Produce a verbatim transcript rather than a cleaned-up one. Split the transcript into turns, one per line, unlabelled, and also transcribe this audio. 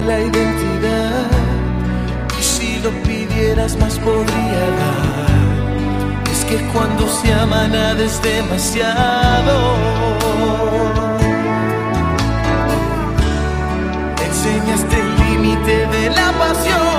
la identidad, y si lo pidieras más podría dar. Es que cuando se ama nada es demasiado. Enseñaste el límite de la pasión.